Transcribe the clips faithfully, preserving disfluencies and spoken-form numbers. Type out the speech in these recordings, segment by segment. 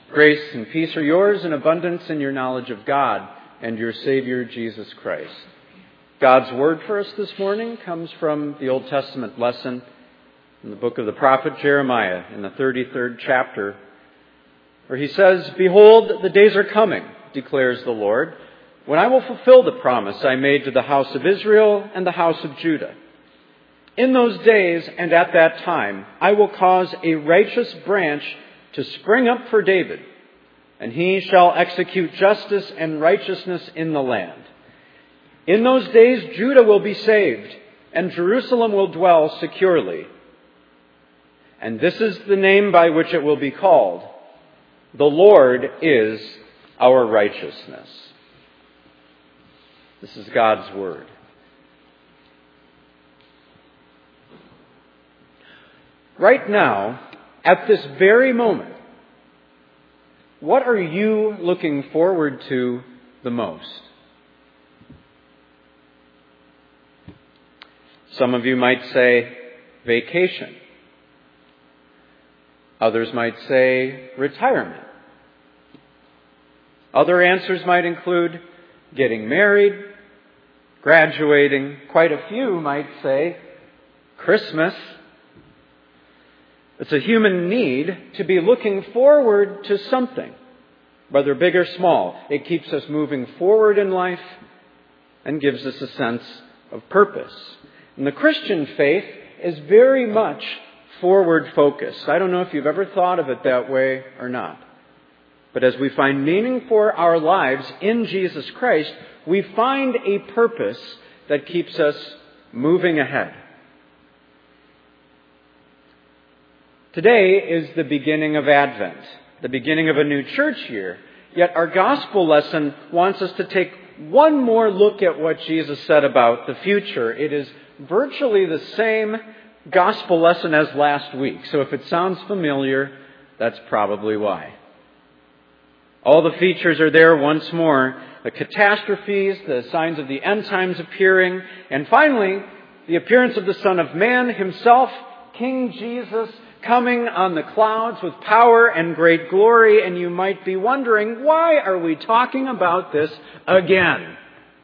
Grace and peace are yours in abundance in your knowledge of God and your Savior, Jesus Christ. God's word for us this morning comes from the Old Testament lesson in the book of the prophet Jeremiah in the thirty-third chapter, where he says, "Behold, the days are coming, declares the Lord, when I will fulfill the promise I made to the house of Israel and the house of Judah. In those days and at that time, I will cause a righteous branch to spring up for David, and he shall execute justice and righteousness in the land. In those days, Judah will be saved, and Jerusalem will dwell securely. And this is the name by which it will be called: the Lord is our righteousness." This is God's word. Right now, at this very moment, what are you looking forward to the most? Some of you might say vacation. Others might say retirement. Other answers might include getting married, graduating. Quite a few might say Christmas. It's a human need to be looking forward to something, whether big or small. It keeps us moving forward in life and gives us a sense of purpose. And the Christian faith is very much forward-focused. I don't know if you've ever thought of it that way or not. But as we find meaning for our lives in Jesus Christ, we find a purpose that keeps us moving ahead. Today is the beginning of Advent, the beginning of a new church year. Yet our gospel lesson wants us to take one more look at what Jesus said about the future. It is virtually the same gospel lesson as last week. So if it sounds familiar, that's probably why. All the features are there once more. The catastrophes, the signs of the end times appearing, and finally, the appearance of the Son of Man himself, King Jesus, coming on the clouds with power and great glory. And you might be wondering, why are we talking about this again?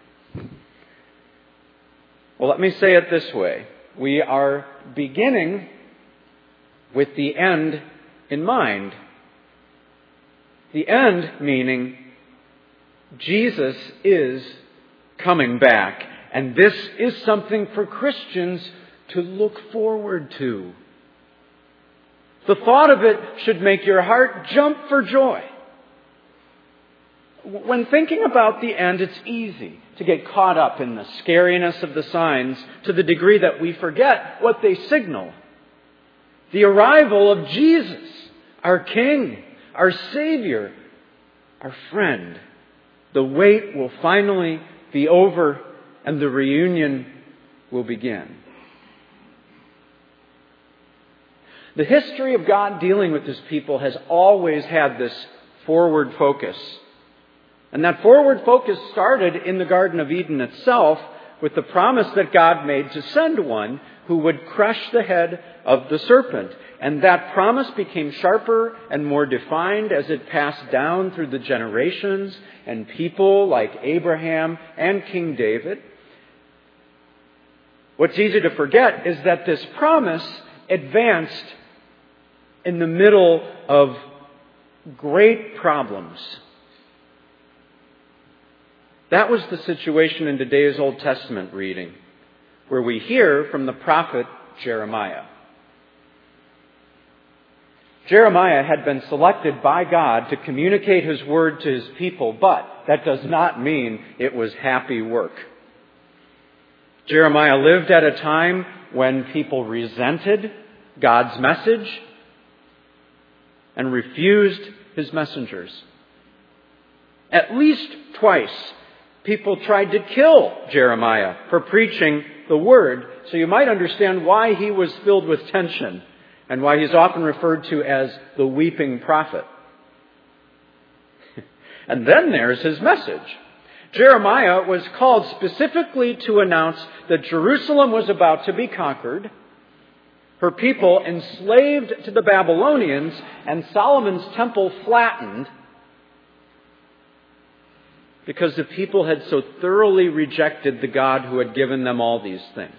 Well, let me say it this way. We are beginning with the end in mind. The end meaning Jesus is coming back. And this is something for Christians to look forward to. The thought of it should make your heart jump for joy. When thinking about the end, it's easy to get caught up in the scariness of the signs to the degree that we forget what they signal. The arrival of Jesus, our King, our Savior, our friend. The wait will finally be over and the reunion will begin. The history of God dealing with His people has always had this forward focus. And that forward focus started in the Garden of Eden itself with the promise that God made to send one who would crush the head of the serpent. And that promise became sharper and more defined as it passed down through the generations and people like Abraham and King David. What's easy to forget is that this promise advanced in the middle of great problems. That was the situation in today's Old Testament reading, where we hear from the prophet Jeremiah. Jeremiah had been selected by God to communicate His word to His people, but that does not mean it was happy work. Jeremiah lived at a time when people resented God's message and refused His messengers. At least twice, people tried to kill Jeremiah for preaching the word. So you might understand why he was filled with tension and why he's often referred to as the weeping prophet. And then there's his message. Jeremiah was called specifically to announce that Jerusalem was about to be conquered, her people enslaved to the Babylonians, and Solomon's temple flattened because the people had so thoroughly rejected the God who had given them all these things.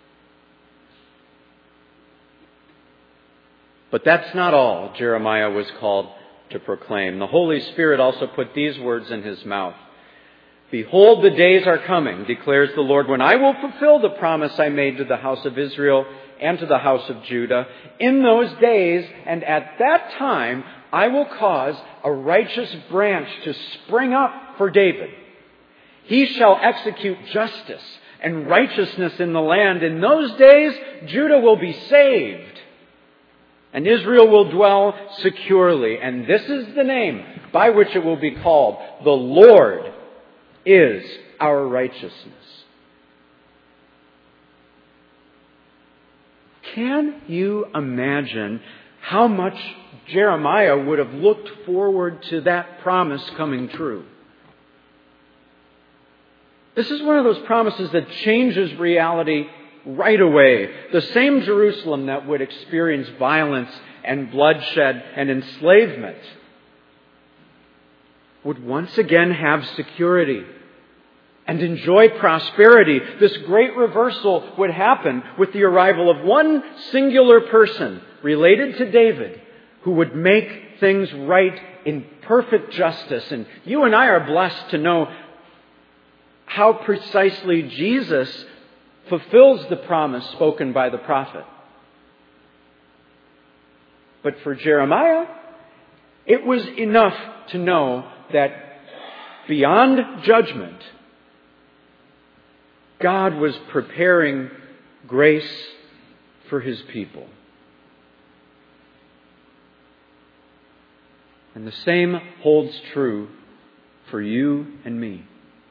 But that's not all Jeremiah was called to proclaim. The Holy Spirit also put these words in his mouth. Behold, the days are coming, declares the Lord, when I will fulfill the promise I made to the house of Israel and to the house of Judah. In those days and at that time, I will cause a righteous branch to spring up for David. He shall execute justice and righteousness in the land. In those days, Judah will be saved, and Israel will dwell securely. And this is the name by which it will be called: the Lord is our righteousness. Can you imagine how much Jeremiah would have looked forward to that promise coming true? This is one of those promises that changes reality right away. The same Jerusalem that would experience violence and bloodshed and enslavement would once again have security and enjoy prosperity. This great reversal would happen with the arrival of one singular person related to David who would make things right in perfect justice. And you and I are blessed to know how precisely Jesus fulfills the promise spoken by the prophet. But for Jeremiah, it was enough to know that beyond judgment, God was preparing grace for his people. And the same holds true for you and me.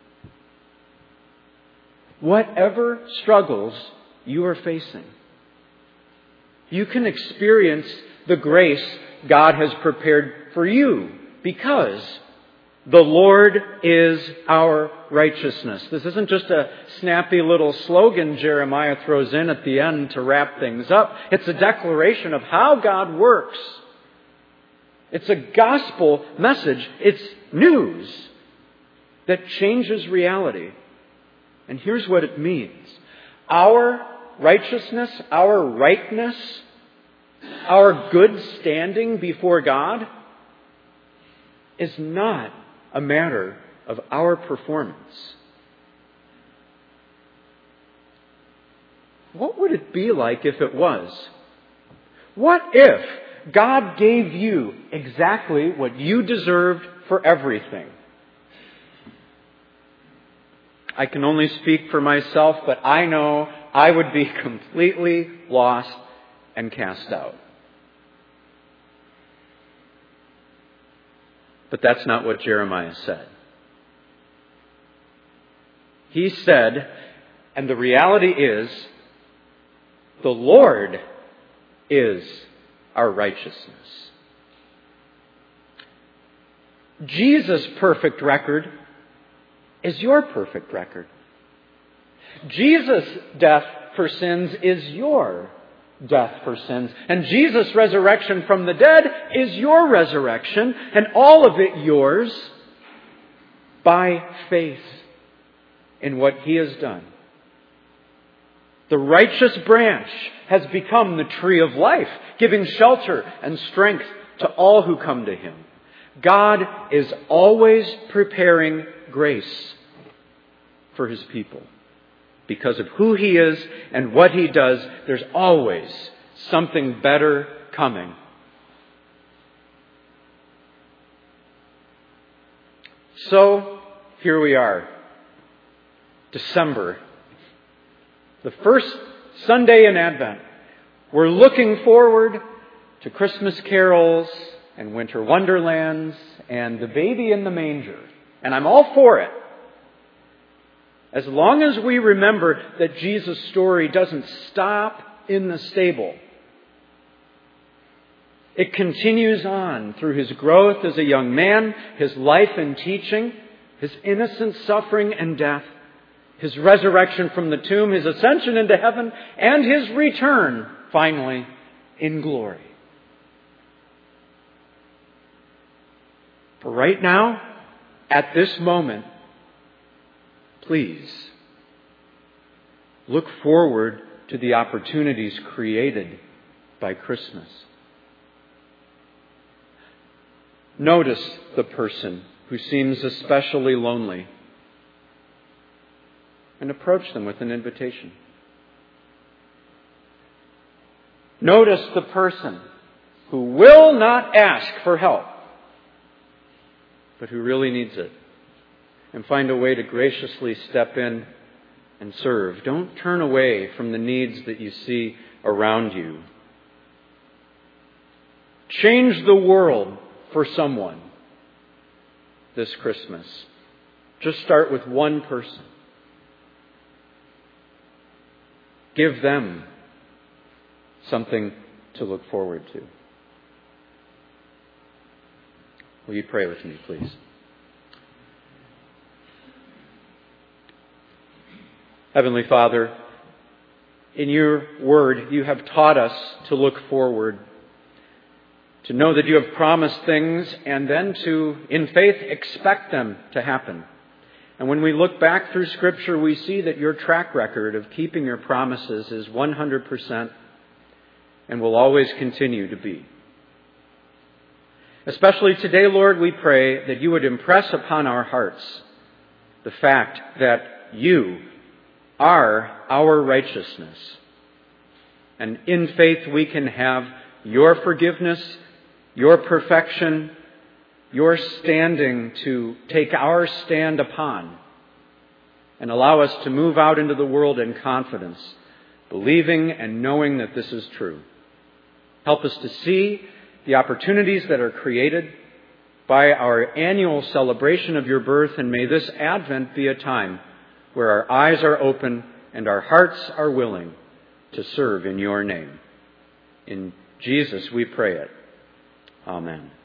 Whatever struggles you are facing, you can experience the grace God has prepared for you because the Lord is our righteousness. This isn't just a snappy little slogan Jeremiah throws in at the end to wrap things up. It's a declaration of how God works. It's a gospel message. It's news that changes reality. And here's what it means. Our righteousness, our rightness, our good standing before God is not a matter of our performance. What would it be like if it was? What if God gave you exactly what you deserved for everything? I can only speak for myself, but I know I would be completely lost and cast out. But that's not what Jeremiah said. He said, and the reality is, the Lord is our righteousness. Jesus' perfect record is your perfect record. Jesus' death for sins is your death for sins. And Jesus' resurrection from the dead is your resurrection, and all of it yours by faith in what He has done. The righteous branch has become the tree of life, giving shelter and strength to all who come to Him. God is always preparing grace for His people. Because of who He is and what He does, there's always something better coming. So, here we are. December. The first Sunday in Advent. We're looking forward to Christmas carols and winter wonderlands and the baby in the manger. And I'm all for it. As long as we remember that Jesus' story doesn't stop in the stable. It continues on through His growth as a young man, His life and teaching, His innocent suffering and death, His resurrection from the tomb, His ascension into heaven, and His return finally in glory. For right now, at this moment, please look forward to the opportunities created by Christmas. Notice the person who seems especially lonely and approach them with an invitation. Notice the person who will not ask for help, but who really needs it, and find a way to graciously step in and serve. Don't turn away from the needs that you see around you. Change the world for someone this Christmas. Just start with one person. Give them something to look forward to. Will you pray with me, please? Heavenly Father, in your word, you have taught us to look forward, to know that you have promised things, and then to, in faith, expect them to happen. And when we look back through Scripture, we see that your track record of keeping your promises is one hundred percent and will always continue to be. Especially today, Lord, we pray that you would impress upon our hearts the fact that you are our righteousness. And in faith we can have your forgiveness, your perfection, your standing to take our stand upon and allow us to move out into the world in confidence, believing and knowing that this is true. Help us to see the opportunities that are created by our annual celebration of your birth, and may this Advent be a time where our eyes are open and our hearts are willing to serve in your name. In Jesus we pray it. Amen.